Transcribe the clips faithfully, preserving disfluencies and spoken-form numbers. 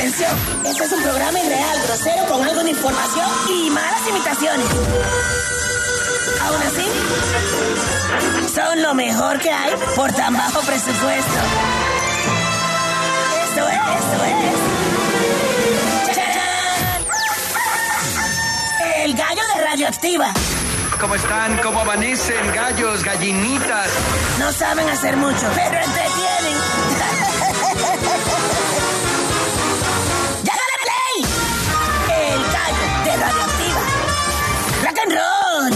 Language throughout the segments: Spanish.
Atención, este es un programa irreal, grosero, con algo de información y malas imitaciones. Aún así, son lo mejor que hay por tan bajo presupuesto. Esto es, esto es... ¡Chachán! El gallo de Radioactiva. ¿Cómo están? ¿Cómo amanecen? Gallos, gallinitas. No saben hacer mucho, pero entretienen. ¡Llágale play! El gallo de Radioactiva. ¡Rock and roll!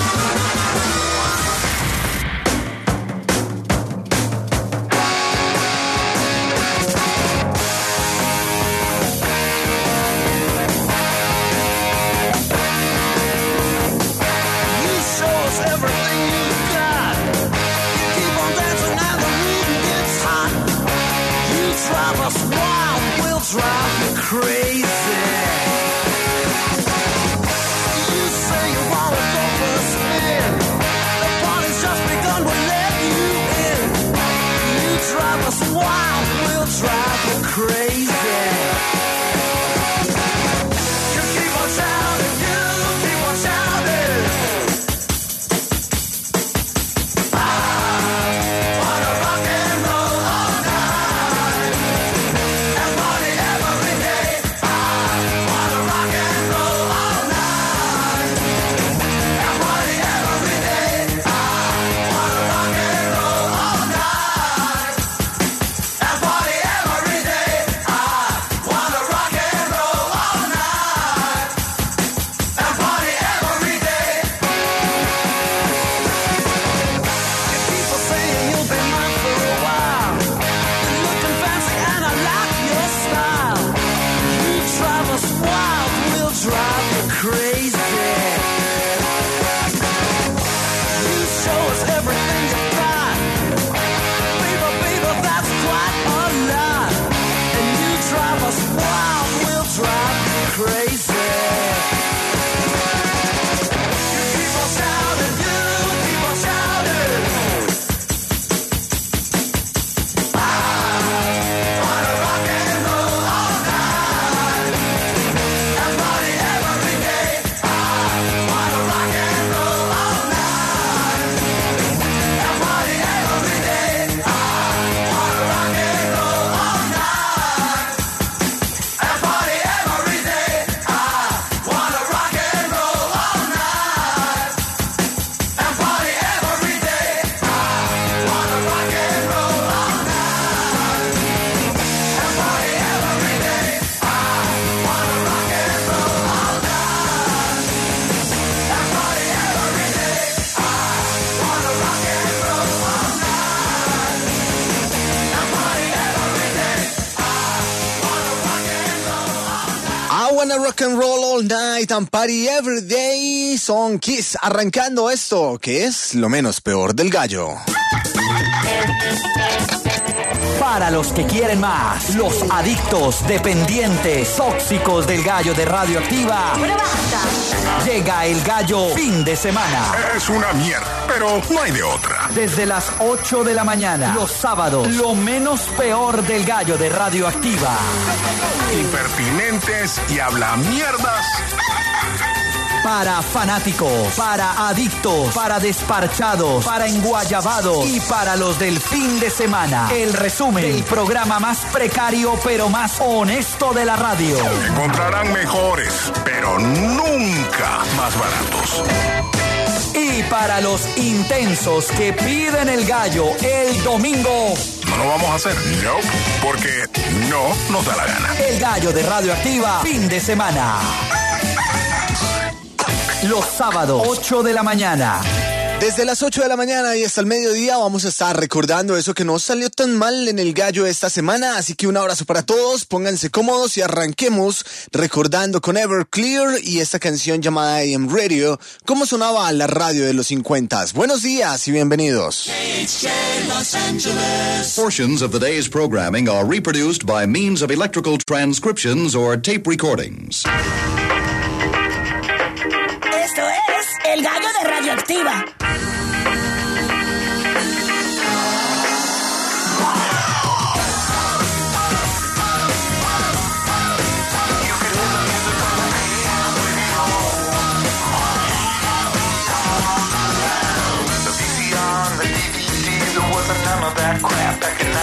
Drive me crazy. You say you wanna go for a spin. The party's just begun, we'll let you in. You drive us wild, we'll drive you crazy. You keep on shouting, you keep on shouting. I wanna rock and roll all night. And party every day. I wanna rock and roll all night. And party every day. I wanna rock and roll all night. And party every day. I wanna rock and roll all night. And party every day. People saying you'll be mine for a while. You're looking fancy and I like your style. You drive us wild, we'll drive you crazy. You show us everything you got. Baby, baby, that's quite a lot. And you drive us wild, we'll drive you crazy. You keep on shouting, you keep on shouting. I wanna rock and roll all night. And party every day. I wanna rock and roll all night. And party every day. I wanna rock and roll all night. And party every day. I wanna rock and roll all night. And party every day. I wanna rock and roll all night. And party every day. I wanna rock and roll all night. And party every day. I wanna rock and roll all night. And party every day. I wanna rock and roll all night. I wanna rock and roll all night and party every day. Son Kiss, arrancando esto, que es lo menos peor del gallo. Para los que quieren más, los adictos, dependientes, tóxicos del gallo de Radioactiva. Llega el gallo fin de semana. Es una mierda, pero no hay de otra. Desde las ocho de la mañana, los sábados, lo menos peor del gallo de Radioactiva. Impertinentes y habla mierdas. Para fanáticos, para adictos, para desparchados, para enguayabados y para los del fin de semana. El resumen del programa más precario pero más honesto de la radio. Encontrarán mejores, pero nunca más baratos. Y para los intensos que piden el gallo el domingo. No lo vamos a hacer, no, porque no nos da la gana. El gallo de Radioactiva, fin de semana. Los sábados, ocho de la mañana. Desde las ocho de la mañana y hasta el mediodía vamos a estar recordando eso que no salió tan mal en el gallo esta semana, así que un abrazo para todos, pónganse cómodos y arranquemos recordando con Everclear y esta canción llamada A M Radio, cómo sonaba la radio de los cincuenta. Buenos días y bienvenidos. Portions of the day's programming are reproduced by means of electrical transcriptions or tape recordings. Esto es El Gallo de Radioactiva.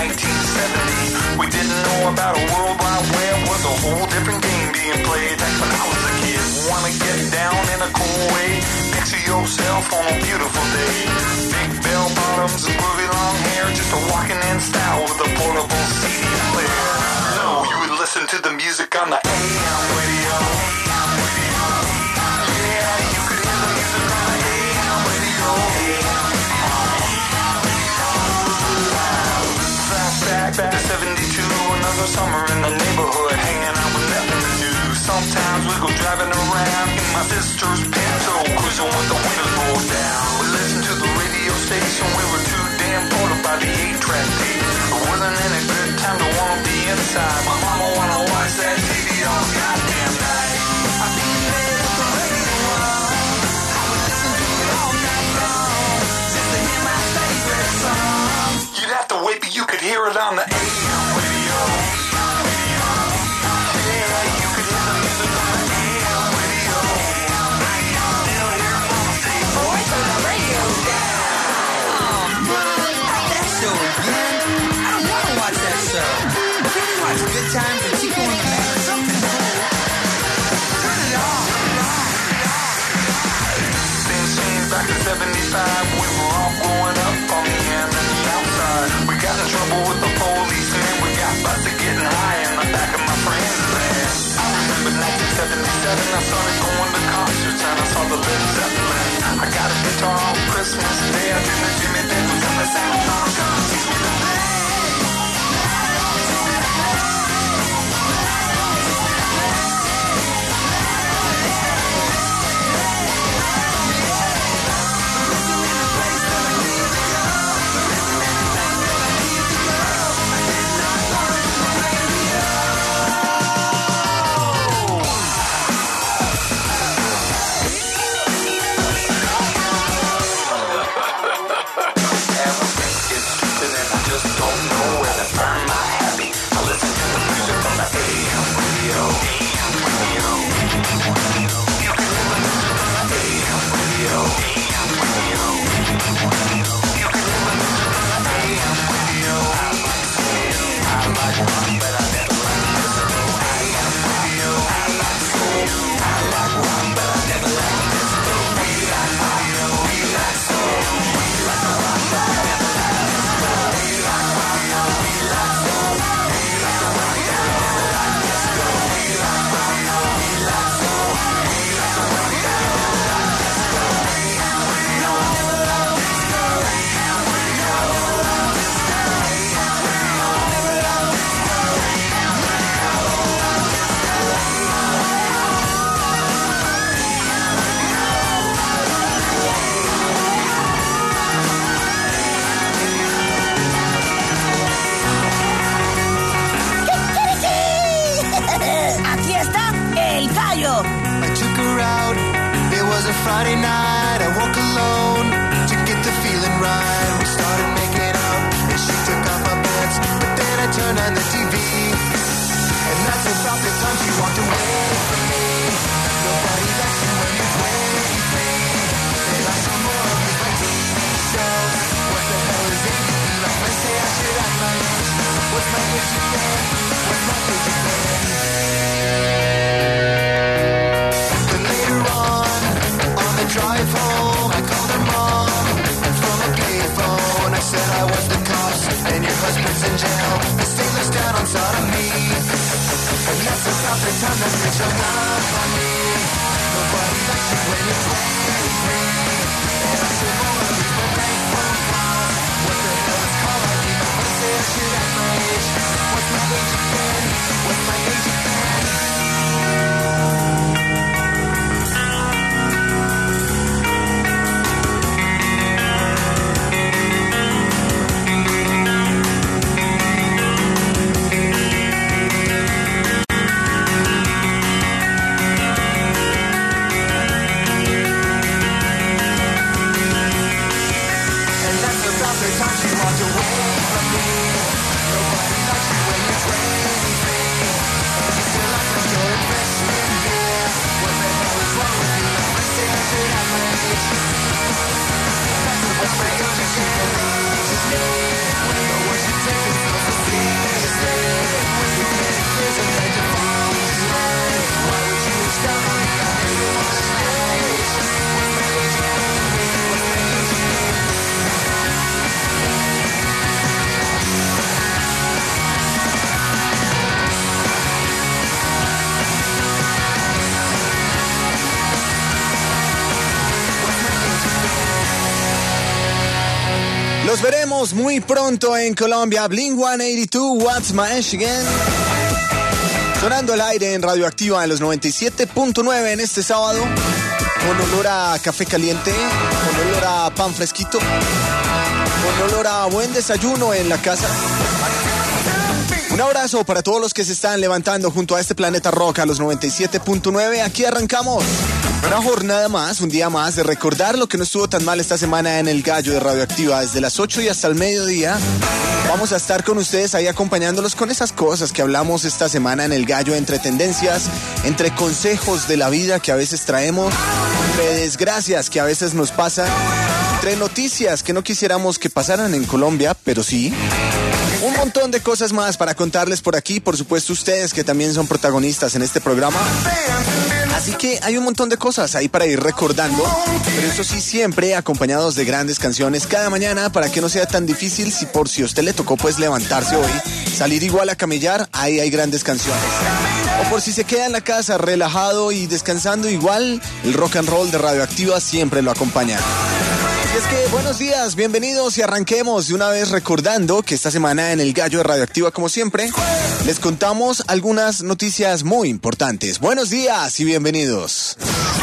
nineteen seventy. We didn't know about a world wide web, was a whole different game being played. Back when I was a kid, wanna get down in a cool way. Picture yourself on a beautiful day. Big bell bottoms and groovy long hair, just a walking in style with a portable C D player. No, you would listen to the music on the A M radio. Yeah, you could hear the music on the A M radio. Flashback back to seventy-two, another summer in the neighborhood, hanging out with nothing to do. Sometimes we go driving around in my sister's Pinto, cruising with the windows rolled down. We listened to the radio station, we were too damn bored by the eight-track tape. It wasn't any good time to wanna be inside. My mama wanna watch that T V all goddamn night. I think there with the radio on. I would listen to it all night long, just to hear my favorite song. You'd have to wait, but you could hear it on the A M radio. Good times and Chico and the Man or something. Turn it off. Things changed back in seventy-five. We were all growing up on the end and the outside. We got in trouble with the police and we got busted getting high in the back of my friend's van. I remember nineteen seventy-seven. I started going to concerts and I saw the Led Zeppelin. I got a guitar on Christmas Day. I did the Jimmy Dance was on the sound song. Teach me to play. Friday night, I woke alone to get the feeling right. We started making out, and she took off my pants, but then I turned on the T V, and that's about the time she walked away from me. Nobody likes you when you're twenty-three, and I saw more of these my T V shows. What the hell is it? My friends say I should act my age. What's my age again? What's my age again? Then later on, drive home, I called her mom, and from a payphone I said I was the cops, and your husband's in jail. The state looks down on sodomy, and that's about the time that bitch hung up on me. Nobody likes you when you're twenty-three, and I still wanna lose my bank phone calls. What the hell is call I D? My friends say I should act my age. What's my age again? What's my age again? arrancamos muy pronto en Colombia. Blink ciento ochenta y dos, What's My Age Again. Sonando al aire en Radioactiva en los noventa y siete punto nueve en este sábado. Con olor a café caliente, con olor a pan fresquito, con olor a buen desayuno en la casa. Un abrazo para todos los que se están levantando junto a este Planeta Rock a los noventa y siete punto nueve. Aquí arrancamos una jornada más, un día más de recordar lo que no estuvo tan mal esta semana en el Gallo de Radioactiva. Desde las ocho y hasta el mediodía vamos a estar con ustedes ahí acompañándolos con esas cosas que hablamos esta semana en el Gallo, entre tendencias, entre consejos de la vida que a veces traemos, entre desgracias que a veces nos pasan, entre noticias que no quisiéramos que pasaran en Colombia, pero sí. Un montón de cosas más para contarles por aquí, por supuesto ustedes que también son protagonistas en este programa. Así que hay un montón de cosas ahí para ir recordando, pero eso sí, siempre acompañados de grandes canciones cada mañana para que no sea tan difícil. Si por si a usted le tocó pues levantarse hoy, salir igual a camellar, ahí hay grandes canciones. O por si se queda en la casa relajado y descansando, igual el rock and roll de Radioactiva siempre lo acompaña. Y es que buenos días, bienvenidos y arranquemos de una vez recordando que esta semana en el Gallo de Radioactiva, como siempre, les contamos algunas noticias muy importantes. Buenos días y bienvenidos.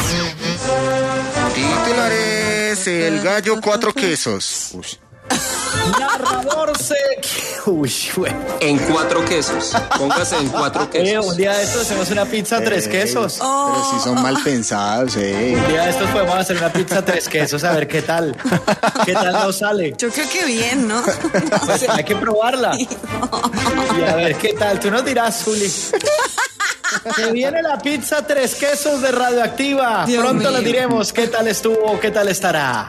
Titulares, el Gallo cuatro quesos. Uy. Narrador se... Uy, güey. En cuatro quesos. Póngase en cuatro quesos. Eh, un día de estos hacemos una pizza Eh, tres quesos. Pero si son mal pensados, eh. Un día de estos podemos hacer una pizza tres quesos, a ver qué tal. ¿Qué tal nos sale? Yo creo que bien, ¿no? Pues hay que probarla. Y a ver qué tal. Tú nos dirás, Zuli. Se viene la pizza tres quesos de Radioactiva. Dios Pronto mío. les diremos qué tal estuvo, qué tal estará.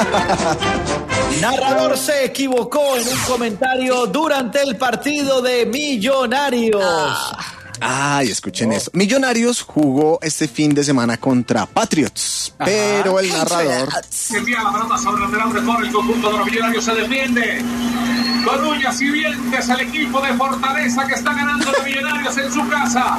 Narrador se equivocó en un comentario durante el partido de Millonarios. Ay, escuchen esto. Millonarios jugó este fin de semana contra Patriots, pero el narrador... Se envía la pelota sobre el lateral mejor, el conjunto de los Millonarios se defiende. Con uñas y dientes el equipo de Fortaleza que está ganando los Millonarios en su casa.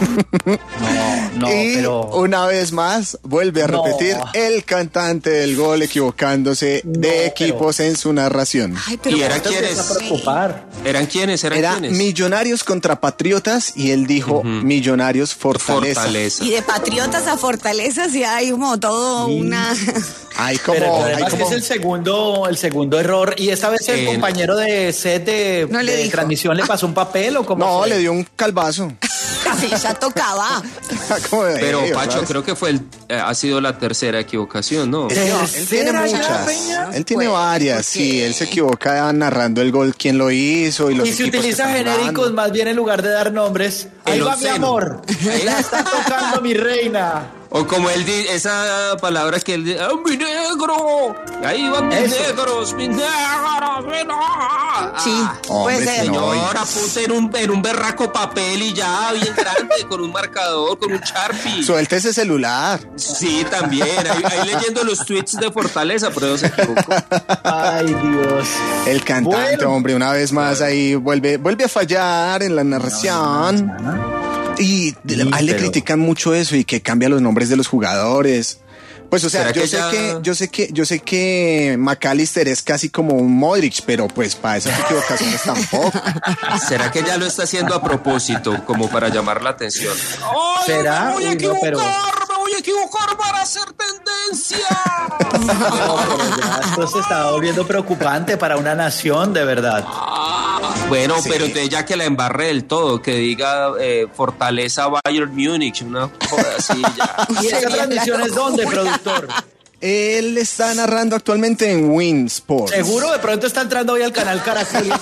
No, no, y pero... una vez más vuelve a No. repetir el cantante del gol equivocándose No, de pero- equipos en su narración. Ay, pero ¿Y eran Esto quiénes? empieza a preocupar. ¿Eran quiénes? ¿Eran Era quiénes? Millonarios contra Patriotas y él dijo Millonarios Fortaleza. Fortaleza. y de Patriotas a Fortaleza sí hay como todo una... Hay como, Pero hay además que como es el segundo, el segundo error. Y esta vez el Eh, compañero de set de, No le de dijo. transmisión le pasó un papel o cómo no, fue? le dio un calvazo. Sí, ya tocaba. Como de, Pero "Ey, Pacho, otra vez". creo que fue el, eh, ha sido la tercera equivocación, ¿no? Él, no, él tiene ¿Tercera ya, muchas. Peña? Él tiene Pues, varias, ¿por qué? sí. Él se equivoca narrando el gol, quién lo hizo y los Y se equipos que utiliza están genéricos jugando. más bien en lugar de dar nombres. Ahí El va mi obsceno. amor. La está tocando mi reina. O como él dice, esa palabra que él dice, ¡ah, mi negro! Ahí van mis Eso. negros, mis negros, mira. Sí, Ah, puede hombre, ser. señor. Señora, puse en un, en un berraco papel y ya, bien grande, con un marcador, con un Sharpie. Suelta ese celular. Sí, también. Ahí, ahí leyendo los tweets de Fortaleza, pero no se equivocó. Ay, Dios. El cantante, Bueno. hombre, una vez más ahí vuelve, vuelve a fallar en la narración. Y de- Sí, a él le pero- critican mucho eso y que cambia los nombres de los jugadores. Pues o sea, ¿Será yo que sé ya- que, yo sé que, yo sé que McAllister es casi como un Modric, pero pues para esas equivocaciones tampoco. ¿Será que ya lo está haciendo a propósito, como para llamar la atención? ¡Ay, ¿Será? me voy a Uy, no, equivocar! pero- ¡Me voy a equivocar para hacer tendencia! No, pero ya esto se está volviendo preocupante para una nación, de verdad. Bueno, Sí. pero entonces ya que la embarre del todo, que diga eh, Fortaleza Bayern Múnich, una joda así ya. ¿Y esa Sería transmisión la es dónde, locura. productor? Él está narrando actualmente en Win Sports. Seguro de pronto está entrando hoy al canal Caracol. El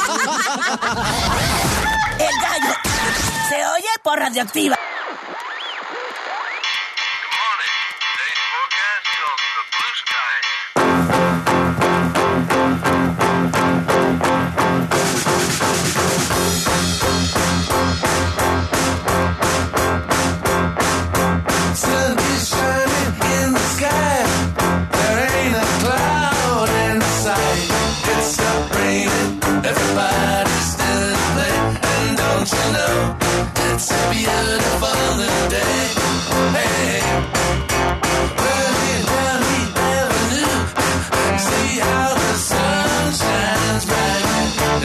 Gallo se oye por Radioactiva. Sun is shining in the sky. There ain't a cloud in sight. It's not raining. Everybody's still at play. And don't you know it's a beautiful new day? Hey, running down the avenue. See how the sun shines bright.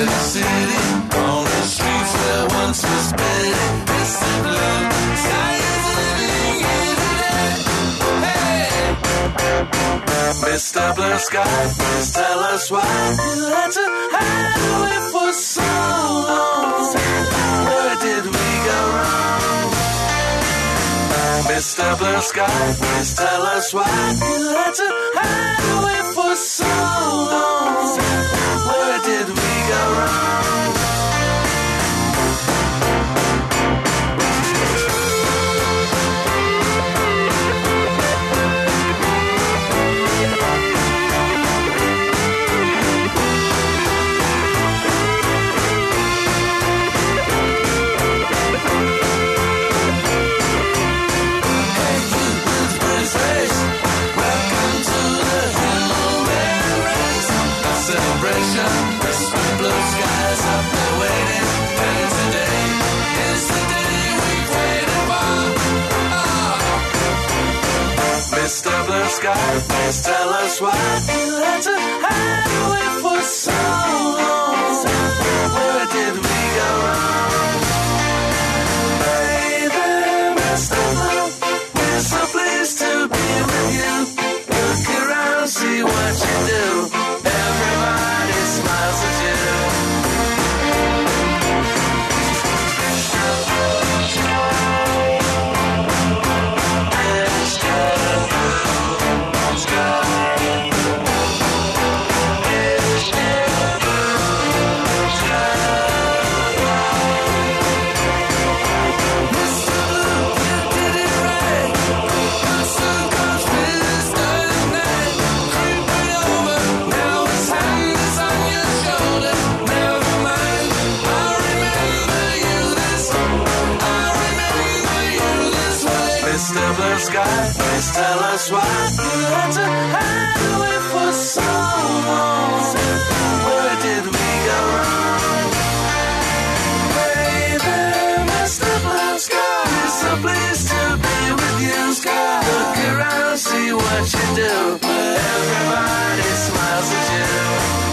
in the city, on the streets where once was Betty. It's the blue sky is living here today. Hey, Mister Blue Sky, please tell us why you had to hide away for so long. Where did we go wrong? Mister Blue Sky, please tell us why you had to hide away for so long. Where did we go wrong? Mister Blue Sky, please tell us why you had to hide away for so long. Where did we go wrong? Baby, Mister Blue, we're so pleased to be with you. Look around, see what you do. Everybody smiles at you. Mister Blue Sky, please tell us why you had to hide away for so long. Where did we go wrong? Baby, Mister Blue Sky, we're so pleased to be with you. Sky, look around, see what you do. Everybody smiles at you.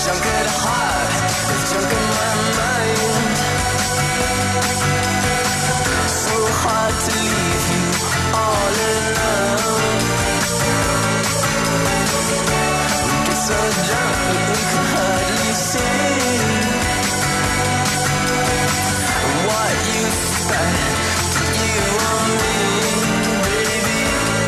junk at heart, it's junk in my mind. So hard to leave you all alone. We get so drunk that we can hardly see what you said to you or me, baby.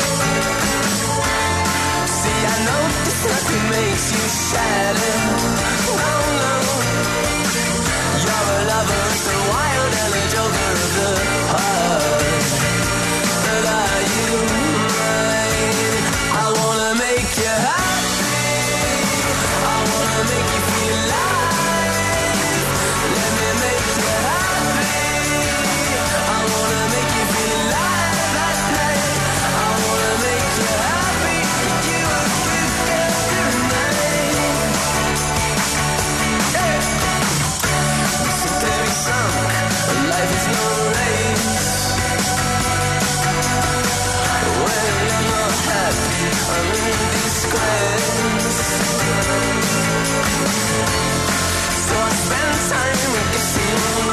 See, I know this nothing makes you shatter. No, no. You're a lover of the wild and a joker of the heart. But are you mine? I wanna make you happy. I wanna make you feel alive. Let me make you happy. I wanna make you feel alive at night. I wanna make you happy. You a good girl tonight. Hey. You seem to be sunk. Life is no race. When you're not happy, I'm in disgrace. So I spend time guessing you.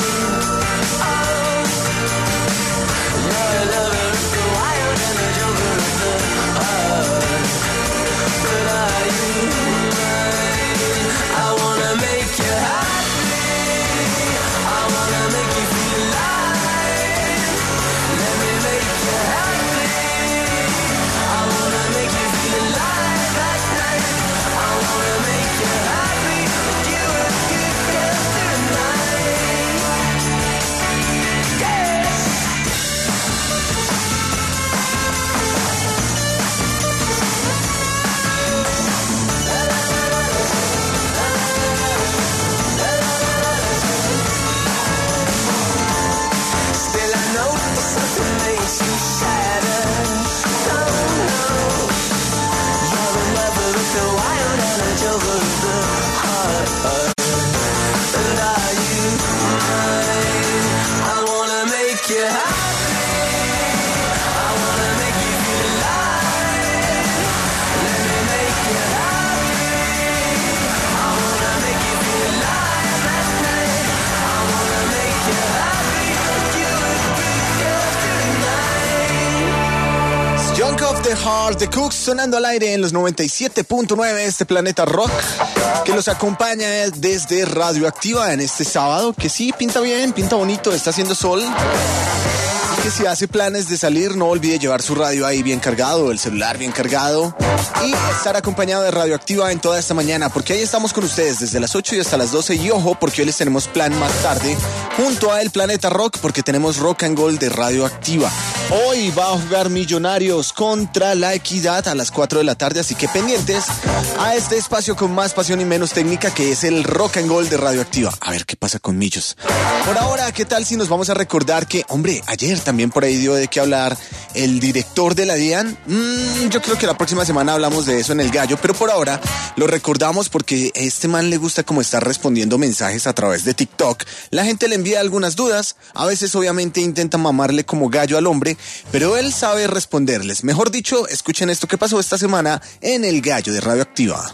Oh, you're a lover of the wild and a joker of the heart. But are you mine? I wanna make you happy. I wanna make you feel alive. Let me make you happy. I wanna make you feel alive at night. I wanna make you happy. You a good girl tonight. Yeah. Still I know something makes you shatter. Don't know. You're a lover of the wild and a joker of the heart. And are you mine? I wanna make you happy. I wanna make you feel alive. Let me make you happy. I wanna make you feel alive at night. I wanna make you happy. You a good girl tonight. Junk of the Heart, The Cooks, sonando al aire en los noventa y siete punto nueve, este Planeta Rock, que los acompaña desde Radioactiva en este sábado, que sí, pinta bien, pinta bonito, está haciendo sol. Así que si hace planes de salir, no olvide llevar su radio ahí bien cargado, el celular bien cargado, y estar acompañado de Radioactiva en toda esta mañana, porque ahí estamos con ustedes desde las ocho y hasta las doce, y ojo, porque hoy les tenemos plan más tarde, junto a El Planeta Rock, porque tenemos Rock and Gold de Radioactiva. Hoy va a jugar Millonarios contra La Equidad a las cuatro de la tarde, así que pendientes a este espacio con más pasión y menos técnica, que es el Rock and Gold de Radioactiva. A ver qué pasa con Millos. Por ahora, ¿qué tal si nos vamos a recordar que, hombre, ayer también por ahí dio de qué hablar el director de la DIAN? Mm, yo creo que la próxima semana hablamos de eso en El Gallo, pero por ahora lo recordamos porque a este man le gusta como estar respondiendo mensajes a través de TikTok. La gente le envía algunas dudas, a veces obviamente intenta mamarle como gallo al hombre, pero él sabe responderles. Mejor dicho, escuchen esto que pasó esta semana en El Gallo de Radioactiva.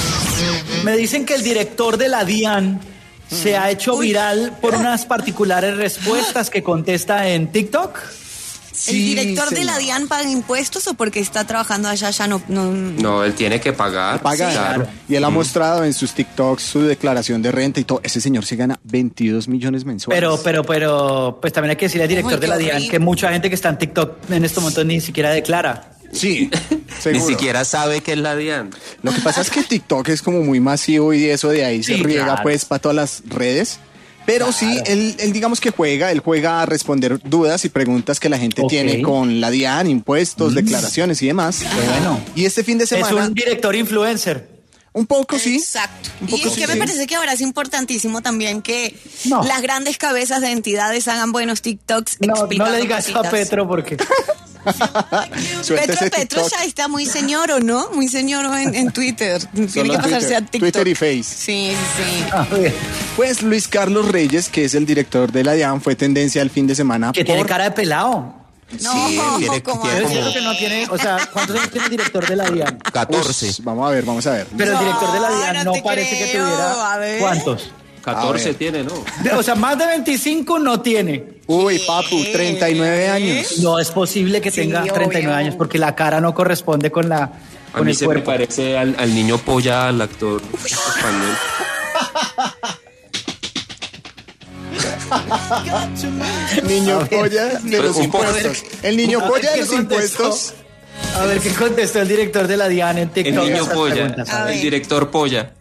Me dicen que el director de la DIAN se ha hecho viral por unas particulares respuestas que contesta en TikTok. ¿El director de la DIAN paga impuestos o porque está trabajando allá ya no...? No, No, él tiene que pagar. Paga, sí, claro. Y él ha mostrado en sus TikToks su declaración de renta y todo. Ese señor se gana veintidós millones mensuales. Pero, pero, pero, pues también hay que decirle al director Ay, de la qué DIAN horrible. que mucha gente que está en TikTok en este momento ni siquiera declara. Sí, Ni seguro. siquiera sabe qué es la DIAN. Lo que pasa es que TikTok es como muy masivo y eso de ahí se Sí, riega claro. pues para todas las redes. Pero sí, él, él digamos que juega, él juega a responder dudas y preguntas que la gente Ok. tiene con la DIAN, impuestos, declaraciones y demás. Bueno. Y este fin de Es semana, un director influencer. un poco sí. Exacto. Un Y poco es sí, que me sí. parece que ahora es importantísimo también que No. las grandes cabezas de entidades hagan buenos TikToks No, explicando no le digas eso a cositas. Petro porque... Suelta Petro, ese Petro TikTok. ya está muy señor, ¿o no? Muy señor en, en Twitter. Tiene Solo que en pasarse Twitter. a TikTok. Twitter y Face. Sí, sí. A ver, Pues Luis Carlos Reyes, que es el director de la DIAN, fue tendencia el fin de semana. que tiene por- cara de pelado. No, Sí, tiene, ¿cómo tiene Yo así? siento como que no tiene, o sea, ¿cuántos años tiene el director de la DIAN? catorce. Ush, vamos a ver, vamos a ver. Pero el director de la No, DIAN no no, te parece que creo. tuviera. A ver. ¿Cuántos? catorce A ver. tiene, ¿no? De- O sea, más de veinticinco no tiene. Uy, papu, treinta y nueve años. No es posible que Sí, tenga obvio. treinta y nueve años porque la cara no corresponde con la A con mí el se me cuerpo. parece al, al niño polla, al actor español. Niño polla de Pero los un poco- impuestos. El niño A ver polla de qué los contestó. impuestos. A ver qué contestó el director de la DIAN en El TikTok. a niño esas polla, preguntas. A ver. el director polla.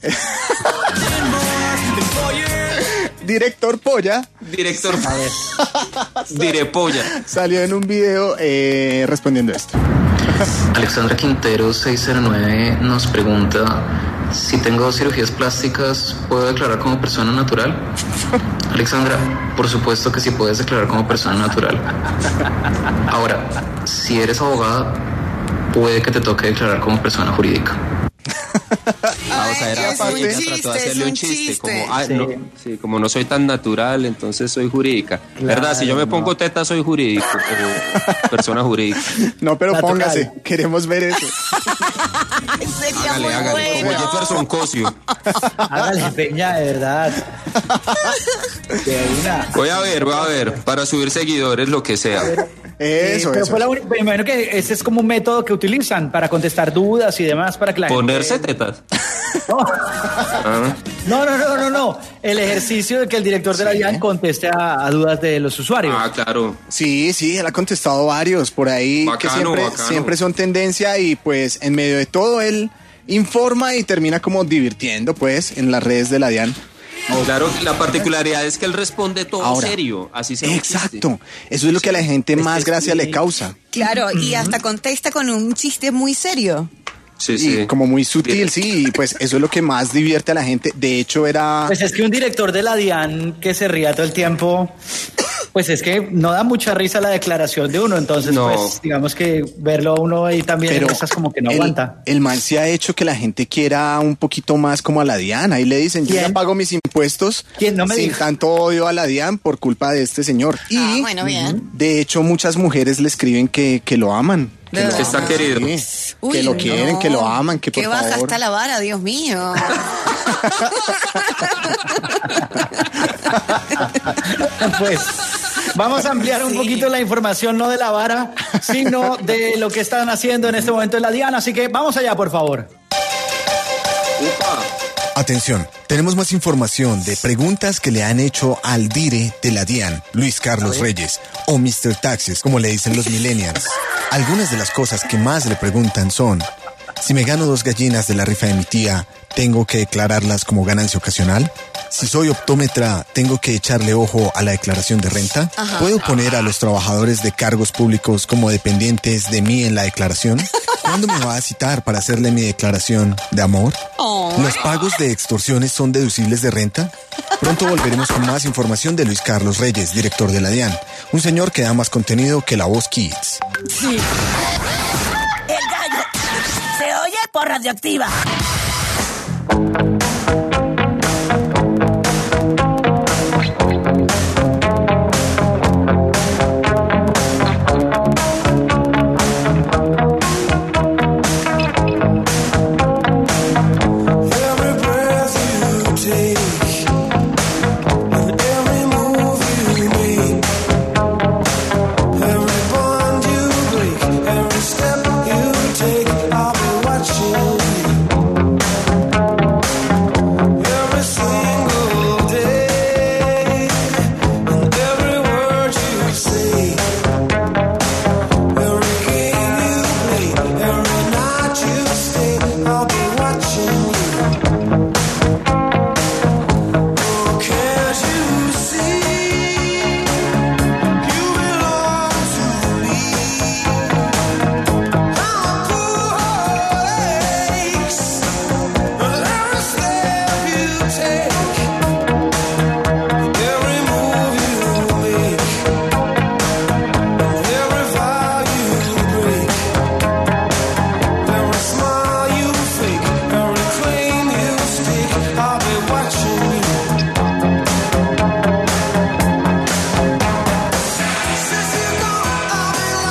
Director polla Director Dire polla. salió en un video eh, respondiendo esto. Alexandra Quintero seis cero nueve nos pregunta si tengo cirugías plásticas, ¿puedo declarar como persona natural? Alexandra, por supuesto que sí puedes declarar como persona natural. Ahora, si eres abogada, puede que te toque declarar como persona jurídica. Ah, o sea, Ay, era es para un ella chiste, trató de es hacerle un un chiste, chiste. como, ah, Sí. no, sí, como no soy tan natural, entonces soy jurídica. ¿Verdad? Si yo me pongo teta, soy jurídico, o persona jurídica. No, pero Natural. póngase, queremos ver eso. Sería Hágale, muy hágale, como bueno. Jefferson Cosio. Hágale, Peña, de verdad. De una. Voy a ver, voy a ver, para subir seguidores, lo que sea. Eso, pero eso. fue la uni- me imagino que ese es como un método que utilizan para contestar dudas y demás para que la Ponerse gente... tetas. No. Ah, No, no, no, no, no. El ejercicio de que el director de la DIAN conteste a, a dudas de los usuarios. ah, claro. Sí, sí, él ha contestado varios por ahí que Bacano, siempre, bacano. siempre son tendencia y pues en medio de todo él informa y termina como divirtiendo pues en las redes de la DIAN. Claro, la particularidad es que él responde todo Ahora, serio, así sea un chiste. Exacto, eso es lo que a la gente Es más que es gracia le muy- causa. Claro, y hasta contesta con un chiste muy serio. Sí, Y sí. como muy sutil, sí, y pues eso es lo que más divierte a la gente. De hecho era... Pues es que un director de la DIAN que se ría todo el tiempo, pues es que no da mucha risa la declaración de uno, entonces No. pues digamos que verlo a uno ahí también en esas como que no el, aguanta. el man se ha hecho que la gente quiera un poquito más como a la DIAN. Ahí le dicen, yo ¿Quién? ya pago mis impuestos ¿Quién? No me sin diga. tanto odio a la DIAN por culpa de este señor. Y Ah, bueno, bien. de hecho muchas mujeres le escriben que, que lo aman. De lo verdad. Que está querido. sí, Uy, que lo quieren, no. que lo aman, que por Qué baja favor. está la vara, Dios mío. Pues vamos a ampliar un Sí. poquito la información, no de la vara, sino de lo que están haciendo en este momento en la DIAN, así que vamos allá, por favor. Atención, tenemos más información de preguntas que le han hecho al dire de la DIAN, Luis Carlos Reyes, o mister Taxes, como le dicen los millennials. Algunas de las cosas que más le preguntan son: si me gano dos gallinas de la rifa de mi tía, ¿tengo que declararlas como ganancia ocasional? Si soy optómetra, ¿tengo que echarle ojo a la declaración de renta? Ajá. ¿Puedo poner a los trabajadores de cargos públicos como dependientes de mí en la declaración? ¿Cuándo me va a citar para hacerle mi declaración de amor? Oh. ¿Los pagos de extorsiones son deducibles de renta? Pronto volveremos con más información de Luis Carlos Reyes, director de la DIAN, un señor que da más contenido que La Voz Kids. Sí. El gallo se oye por Radioactiva. Every breath you take, and every move you make, every bond you break, every step you take, I'll be watching you. Every single day, and every word you say, every game you play, every night you stay, I'll be watching you. Oh, can't you see? You belong to me. How cool heart aches with every step you take, every move you make, every vow you break, every smile you fake, every claim you stake, I'll be watching you. Since you're gone, I've been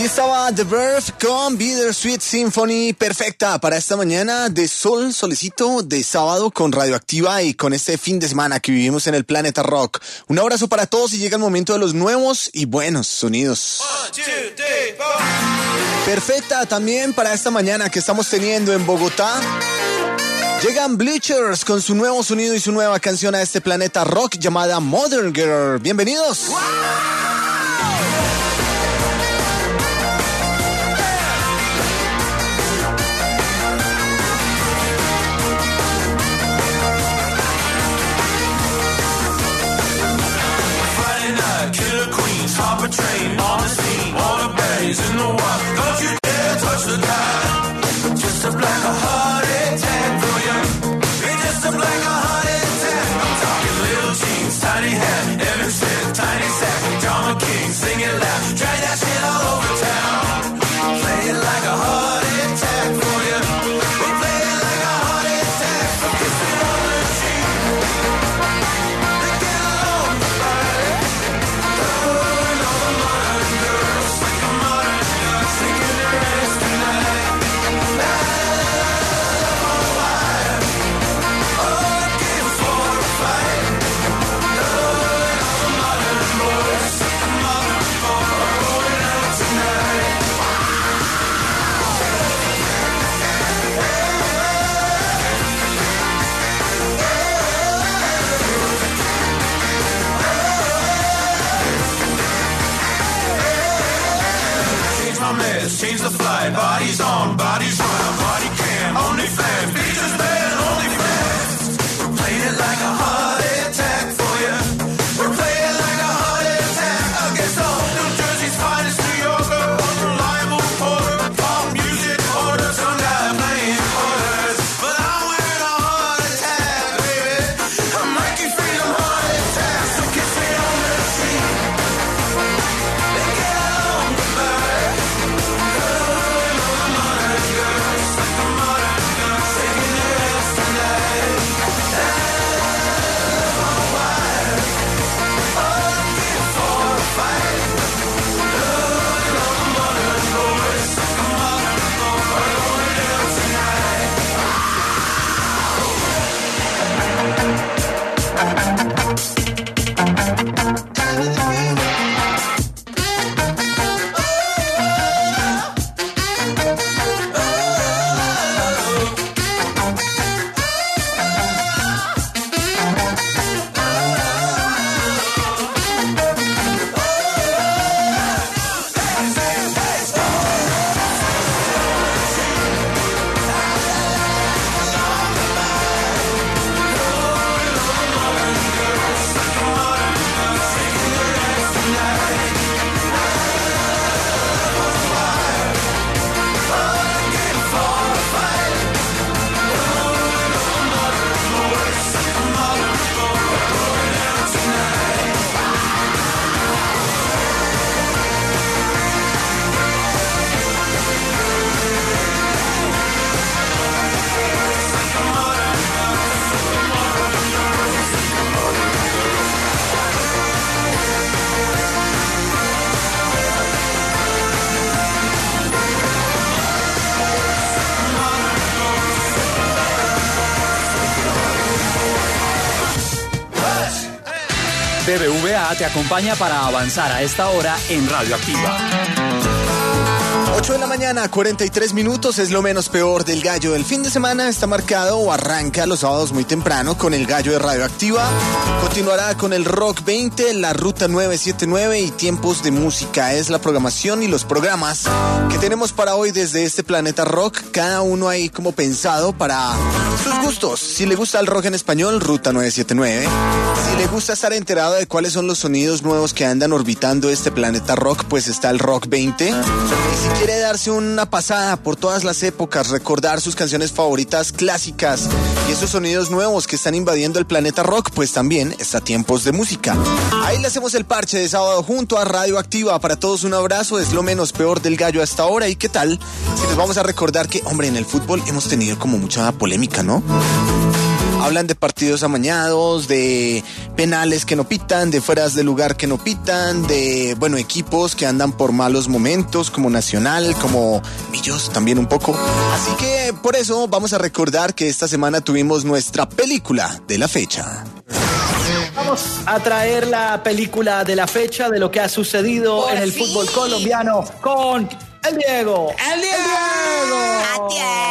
estaba The Verve con Bittersweet Symphony, perfecta para esta mañana de sol, solecito, de sábado con Radioactiva y con este fin de semana que vivimos en el Planeta Rock. Un abrazo para todos y llega el momento de los nuevos y buenos sonidos. One, two, three, four. Perfecta también para esta mañana que estamos teniendo en Bogotá. Llegan Bleachers con su nuevo sonido y su nueva canción a este Planeta Rock llamada Modern Girl. Bienvenidos. Wow. Hop a train on the scene, all the baddies in the wild. Don't you dare touch the dial. Just a black a heart attack for you. It's just a black a heart attack. I'm talking little jeans, tiny hat, every shit, tiny sack. Drama king, sing it loud, drag that shit all over town. Play it like a heart attack for you. We play it like a heart attack. So kiss it on the cheek. They get along right. Change the flight, bodies on, bodies run, body cam, only fans, features band, only fans. We're playing it like a heart attack for you. We're playing it like a heart attack against all New Jersey's finest New Yorker, unreliable reporter, pop music order, some guy playing quarters. But I'm wearing a heart attack, baby. I'm Mikey Freedom heart attack, so kiss me on the cheek. They get along goodbye. B B V A te acompaña para avanzar a esta hora en Radioactiva. ocho de la mañana, cuarenta y tres minutos, es lo menos peor del gallo. El fin de semana está marcado o arranca los sábados muy temprano con el gallo de Radioactiva. Continuará con el Rock veinte, la Ruta novecientos setenta y nueve y Tiempos de Música. Es la programación y los programas que tenemos para hoy desde este Planeta Rock. Cada uno ahí como pensado para sus gustos. Si le gusta el rock en español, Ruta novecientos setenta y nueve. Si le gusta estar enterado de cuáles son los sonidos nuevos que andan orbitando este Planeta Rock, pues está el Rock veinte. Y si quiere darse una pasada por todas las épocas, recordar sus canciones favoritas clásicas y esos sonidos nuevos que están invadiendo el Planeta Rock, pues también está Tiempos de Música. Ahí le hacemos el parche de sábado junto a Radioactiva. Para todos un abrazo, es lo menos peor del gallo hasta ahora. ¿Y qué tal si nos vamos a recordar que, hombre, en el fútbol hemos tenido como mucha polémica, ¿no? Hablan de partidos amañados, de penales que no pitan, de fueras de lugar que no pitan, de, bueno, equipos que andan por malos momentos, como Nacional, como Millos también un poco. Así que por eso vamos a recordar que esta semana tuvimos nuestra película de la fecha. Vamos a traer la película de la fecha de lo que ha sucedido Por en el fin. fútbol colombiano con el Diego. ¡El Diego!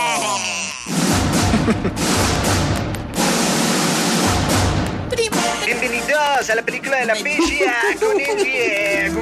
Bienvenidos a la película de la fecha con el Diego.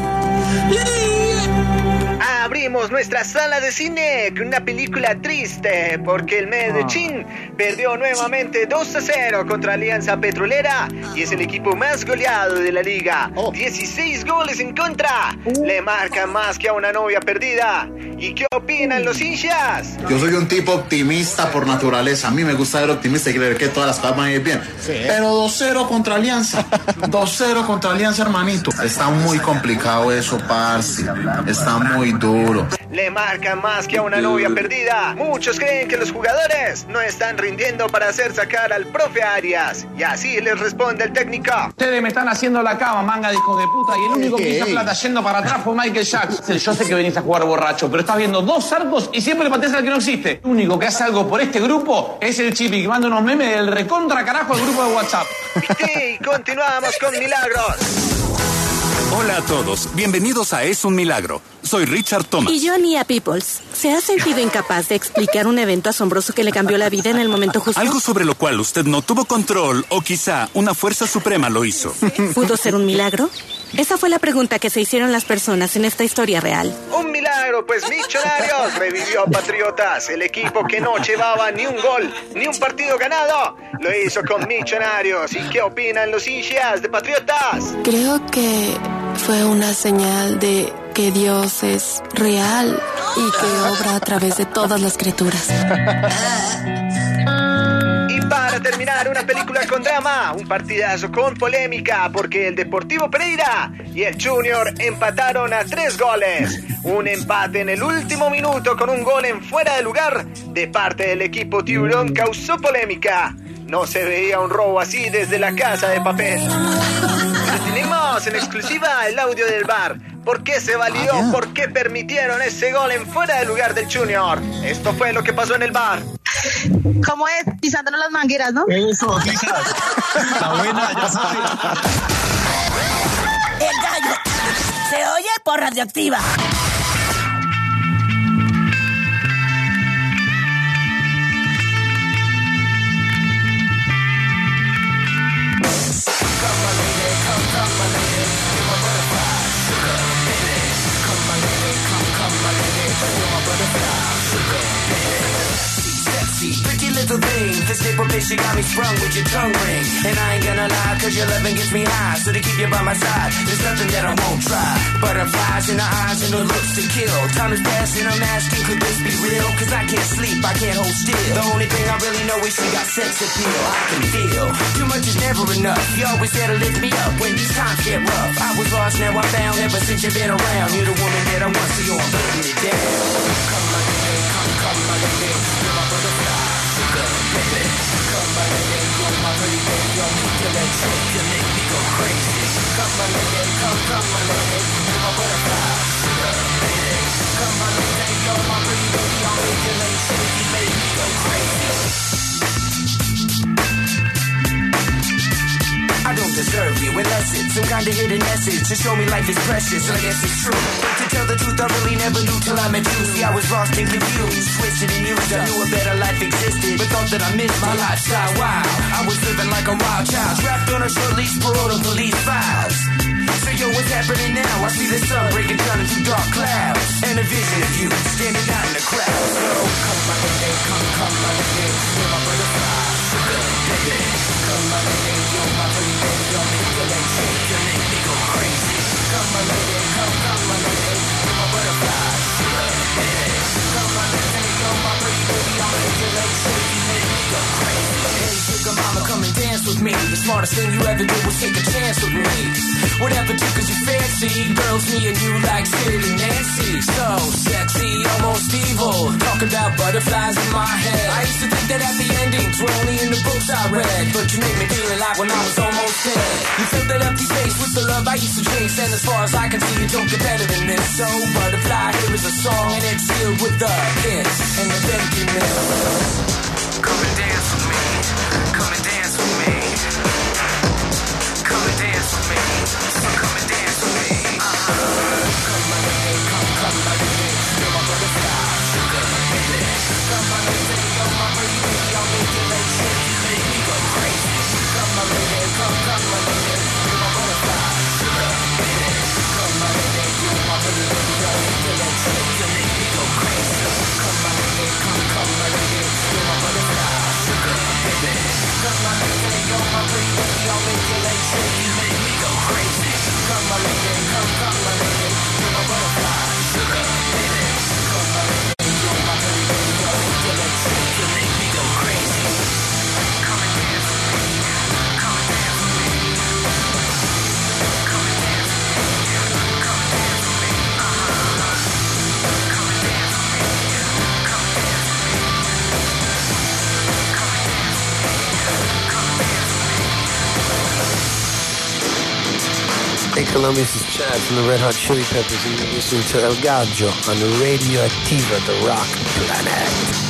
Abrimos nuestra sala de cine con una película triste porque el Medellín perdió nuevamente dos a cero contra Alianza Petrolera y es el equipo más goleado de la liga. dieciséis goles en contra. Le marcan más que a una novia perdida. ¿Y qué opinan los hinchas? Yo soy un tipo optimista por naturaleza. A mí me gusta ser optimista y creer que todas las cosas van a ir bien. Sí. Pero dos cero contra Alianza. dos cero contra Alianza, hermanito. Está muy complicado eso, parce. Está muy duro. Le marcan más que a una novia perdida. Muchos creen que los jugadores no están rindiendo para hacer sacar al profe Arias. Y así les responde el técnico. Ustedes me están haciendo la cama, manga de hijos de puta. Y el único que hizo plata yendo para atrás fue Michael Jackson. Yo sé que venís a jugar borracho, pero estás viendo dos arcos y siempre le pateas al que no existe. El único que hace algo por este grupo es el Chipi, que manda unos memes del recontra carajo al grupo de WhatsApp. Y continuamos con Milagros. Hola a todos, bienvenidos a Es un Milagro. Soy Richard Thomas. Y yo, Nia Peoples. ¿Se ha sentido incapaz de explicar un evento asombroso que le cambió la vida en el momento justo? Algo sobre lo cual usted no tuvo control o quizá una fuerza suprema lo hizo. ¿Pudo ser un milagro? Esa fue la pregunta que se hicieron las personas en esta historia real. Un milagro, pues Millonarios revivió a Patriotas. El equipo que no llevaba ni un gol, ni un partido ganado, lo hizo con Millonarios. ¿Y qué opinan los hinchas de Patriotas? Creo que fue una señal de que Dios es real y que obra a través de todas las criaturas. Y para terminar, una película con drama, un partidazo con polémica, porque el Deportivo Pereira y el Junior empataron a tres goles. Un empate en el último minuto con un gol en fuera de lugar de parte del equipo Tiburón causó polémica. No se veía un robo así desde la Casa de Papel. Tenemos en exclusiva el audio del V A R. ¿Por qué se validó? Ah, ¿Por qué permitieron ese gol en fuera de lugar del Junior? Esto fue lo que pasó en el V A R. ¿Cómo es? Pisándonos las mangueras, ¿no? Eso, quizás. La buena, ya sabes. El gallo se oye por Radioactiva. Pretty little thing, physical bitch, you got me sprung with your tongue ring. And I ain't gonna lie, cause your loving gets me high. So to keep you by my side, there's nothing that I won't try. Butterflies in the eyes and the looks to kill. Time is passing, I'm asking, could this be real? Cause I can't sleep, I can't hold still. The only thing I really know is she got sex appeal. I can feel, too much is never enough. You always there to lift me up when these times get rough. I was lost, now I'm found, ever since you've been around. You're the woman that I want, so you're putting it down. Come my lady, come, come my lady. You're my butterfly, sugar, baby. Come my lady, you're my pretty baby. You're me till that trick, you make me go crazy. Come my lady, come, come my lady. You're my butterfly, sugar, baby. Come my lady, you're my pretty baby. You're me till that trick, you make me go crazy. I don't deserve you unless it's some kind of hidden message to show me life is precious, and I guess it's true. But to tell the truth, I really never knew till I met you. See, I was lost and confused, twisted and used. I knew a better life existed, but thought that I missed my lifestyle. Wow, I was living like a wild child, trapped on a short leash, paroled on police files. So yo, what's happening now? I see the sun breaking down into dark clouds, and a vision of you standing out in the crowd. So come my lady, come, come my lady, you're my butterfly, sugar, baby. Come my lady, you're my pretty baby, you're me till that trick, you make me go crazy. Come my lady, come, come my lady, you're my butterfly, sugar, baby. Come my lady, you're my pretty baby, you're me Mama, come and dance with me. The smartest thing you ever did was take a chance with me. Whatever tickles you fancy, girls, me and you like Sid and Nancy. So sexy, almost evil. Talk about butterflies in my head. I used to think that happy endings were only in the books I read, but you made me feel alive when I was almost dead. You filled that empty space with the love I used to chase, and as far as I can see, you don't get better than this. So butterfly, here is a song, and it's filled with the kiss and the emptiness. Come and dance with me. Come and dance with me. Come and dance with me. So come and dance with me. Uh-huh. Come my lady, come, come my lady. You're my butterfly, sugar, baby. Come my lady, you're my pretty baby. I'll make you like shake, you make me go crazy. Come my lady, come, come my lady. You're my butterfly, sugar, baby. Come my lady, you're my pretty baby. I'll make you like shake, you make me go crazy. Come my lady, come, come my lady. You're my butterfly, sugar, baby. Come my lady, you're my pretty baby. I'll make you like shake, you make me go crazy. Come my lady, come, come my lady. You're my butterfly, sugar, baby. Come my lady, you're my pretty baby. I'll make you like shake, you make me go crazy. Come and dance with me. Come and dance with me. Come and dance with me. Come and dance with me. Uh-huh. Come and dance with me. Come and dance with me. Come and dance with me. Come and dance with me. Hey Columbia, this is Chad from the Red Hot Chili Peppers, and you're listening to El Gallo on the Radioactiva, the Rock Planet.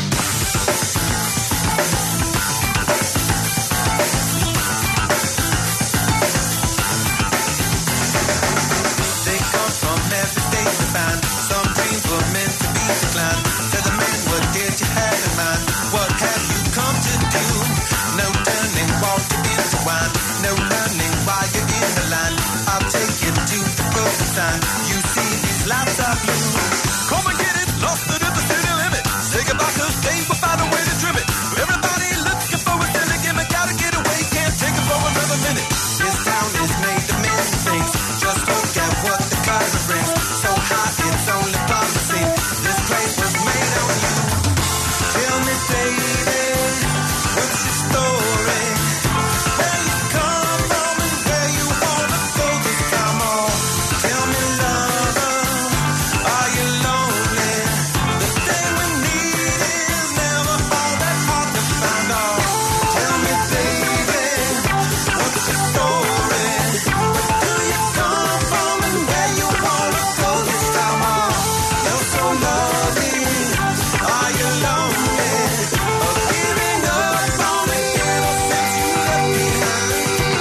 Come and get it, lost it at the city limit. Say goodbye, cause they will find a way to trim it. Everybody looking for a silly gimmick, gotta get away, can't take it for another minute. This town is made of many things. Just look at what the climate brings. So hot, it's only promising. This place was made on you. Tell me, baby, what's your story? Where you come from and where you wanna go this time on. Tell me, lover, are you lonely? The thing we need is never all that hard to find out. Tell me, baby, what's your story? Where do you come from and where you wanna go this time on? You're so lovely, are you lonely? Or giving up on me ever since you left behind?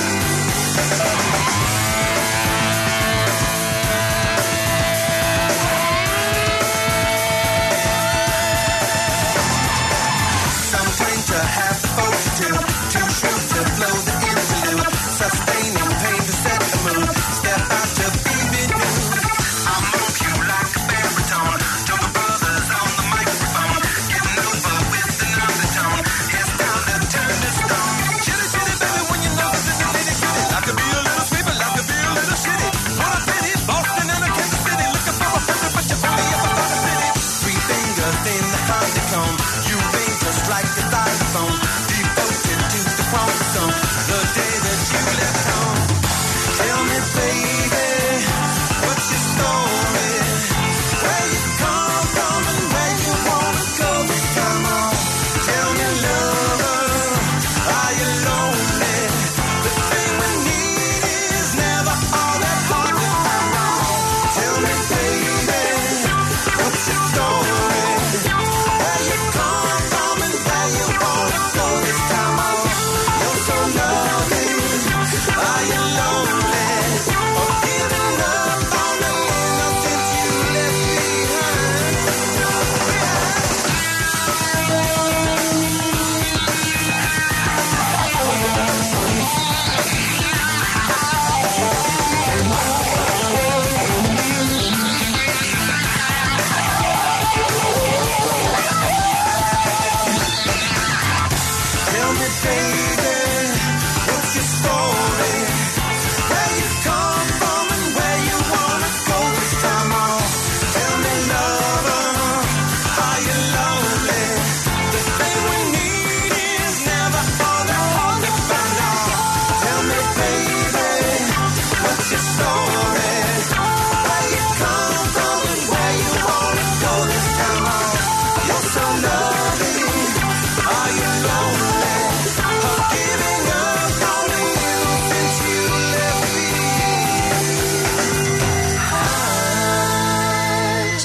Some claim to have the fortune to, too shrewd to blow the interlude, sustaining pain to set the mood. Step out to be renewed. I'll move you like a baritone. Jungle Brothers on the microphone, getting over with an undertone. It's time to turn the stone. Chitty chitty baby, when you know it's in the nitty gritty. I could be a little sweet, but I could be a little shitty. What I've been in Boston and a Kansas City, looking for a friend, but you only ever thought of it. Three fingers in the honeycomb, you ring just like a xylophone. Devoted to the chromosome, the day that you left home. Tell me, baby, what's your story? Where you come from and where you wanna go this time on. Tell me, lover, are you lonely? The thing we need is never all that hard to find out. Tell me, baby, what's your story? Where you come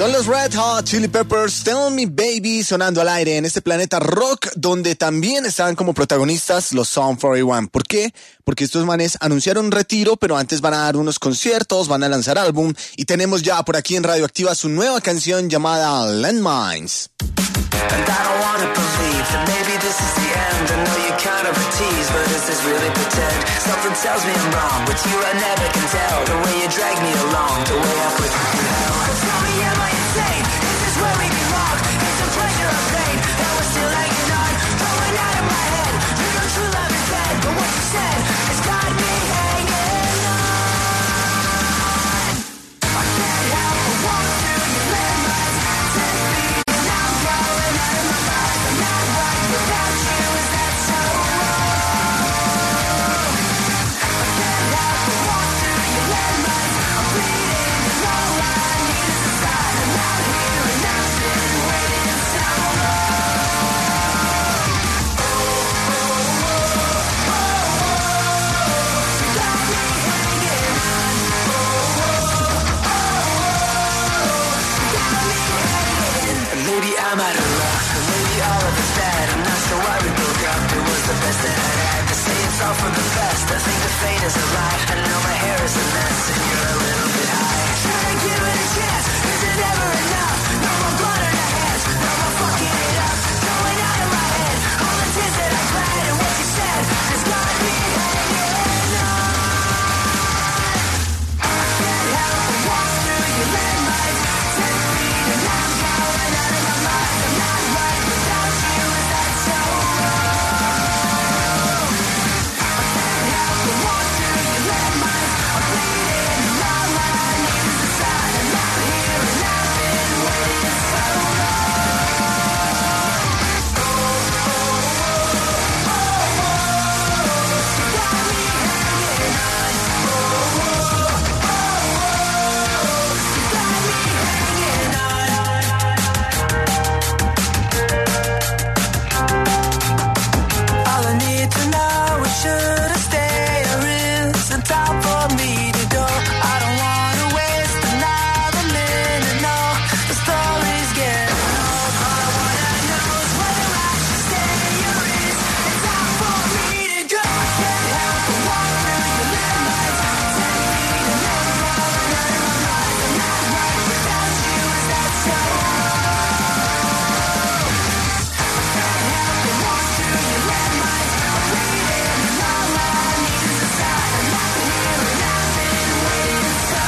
Son los Red Hot Chili Peppers, Tell Me Baby, sonando al aire en este planeta rock, donde también están como protagonistas los Sum cuarenta y uno. ¿Por qué? Porque estos manes anunciaron un retiro, pero antes van a dar unos conciertos, van a lanzar álbum, y tenemos ya por aquí en Radioactiva su nueva canción llamada Landmines. And I don't wanna believe that maybe this is the end. I know you kind of a tease, but is this really pretend? Something tells me I'm wrong, but you I never can tell. The way you drag me along, the way I put you through hell. Tell me, am I insane? Is this where we belong? Is it pleasure or pain? And we're still hanging on, going out of my head. You know true love is dead, but what you said has got me hanging on. I can't help but walk through your landmines. Ten feet and I'm going out of my mind. I'm not right without you, is that so wrong? I can't help but walk through your landmines. I'm bleeding and all I need is a sign. I'm out here and I've been waiting so long. You got me hanging on. You got me hanging. Maybe I'm out of luck, or maybe all of it's bad. I'm not sure why we broke up. It was the best that I'd had. To say it's all for the best, I think the fate is a lie. I know my hair is a mess and you're a little bit high. Try to give it a chance, is it ever enough? No more blood on our hands, no more fucking it up. Going out of my head, all the tears that I cried and what you said has got me hanging on. I can't help but walk through your landmines. Ten feet and I'm going out of my mind. I'm not right without you, is that so wrong? I can't help but walk through your landmines. I'm bleeding and all I need is a sign. I'm out here and I've been waiting so all I need to know is should I stay or is it time for me to go? I don't wanna waste another minute, no. The story's getting old. All I wanna know is whether I should stay or is it time for me to go? I can't help but walk through your landmines. Ten feet and I'm going out of my mind. I'm not right without you, is that so wrong? I can't help but walk through your landmines. I'm bleeding and all I need is a sign. I'm out here and I've been waiting so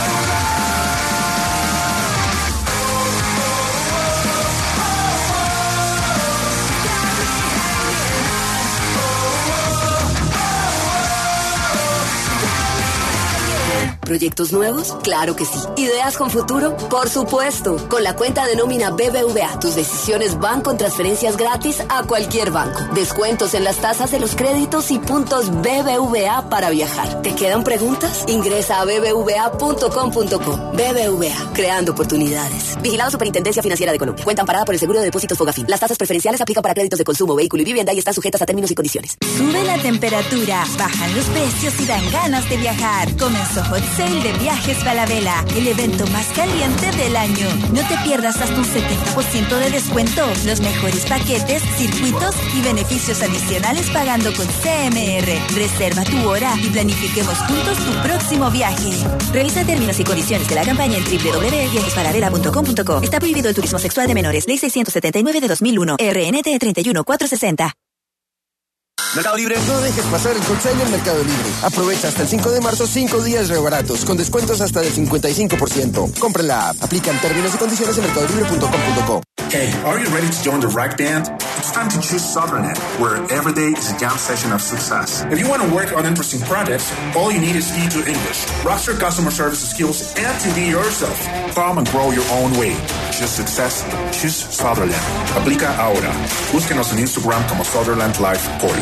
¿Proyectos nuevos? Claro que sí. ¿Ideas con futuro? Por supuesto. Con la cuenta de nómina B B V A, tus decisiones van con transferencias gratis a cualquier banco. Descuentos en las tasas de los créditos y puntos B B V A para viajar. ¿Te quedan preguntas? Ingresa a b b v a punto com punto co. B B V A, creando oportunidades. Vigilado Superintendencia Financiera de Colombia. Cuenta amparada por el Seguro de Depósitos Fogafín. Las tasas preferenciales aplican para créditos de consumo, vehículo y vivienda y están sujetas a términos y condiciones. Sube la temperatura, bajan los precios y dan ganas de viajar. Comenzó Hot Sale de Viajes Falabella, el evento más caliente del año. No te pierdas hasta un setenta por ciento de descuento, los mejores paquetes, circuitos y beneficios adicionales pagando con C M R. Reserva tu hora y planifiquemos juntos tu próximo viaje. Revisa términos y condiciones de la campaña en doble u doble u doble u punto viajes falabella punto com punto co. Está prohibido el turismo sexual de menores. Ley seiscientos setenta y nueve de dos mil uno. R N T treinta y uno cuatrocientos sesenta. Mercado Libre. No dejes pasar el Hot Sale en Mercado Libre. Aprovecha hasta el cinco de marzo cinco días re baratos, con descuentos hasta del cincuenta y cinco por ciento. Compra la app. Aplican términos y condiciones en mercado libre punto com punto co. Hey, are you ready to join the Rack Band? It's time to choose Sutherland, where every day is a jam session of success. If you want to work on interesting projects, all you need is E two English, roster customer service skills, and to be yourself. Come and grow your own way. Choose success. Choose Sutherland. Aplica ahora. Búsquenos en Instagram como Sutherland Life Coli.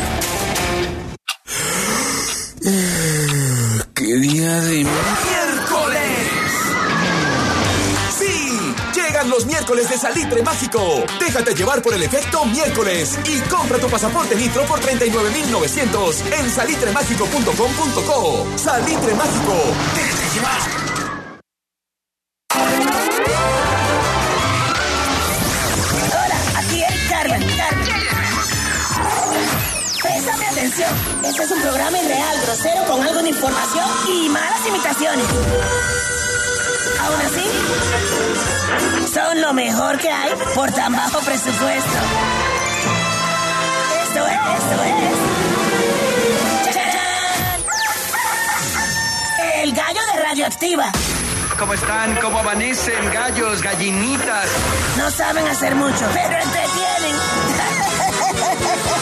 ¡Qué día de miércoles! ¡Sí! Llegan los miércoles de Salitre Mágico. Déjate llevar por el efecto miércoles y compra tu pasaporte Nitro por treinta y nueve mil novecientos en salitre mágico punto com punto co. Salitre Mágico. ¡Déjate llevar! Atención, este es un programa irreal, grosero, con algo de información y malas imitaciones. Aún así, son lo mejor que hay por tan bajo presupuesto. Esto es, esto es. ¡Chachán! El gallo de Radioactiva. ¿Cómo están? ¿Cómo amanecen? Gallos, gallinitas. No saben hacer mucho, pero entretienen.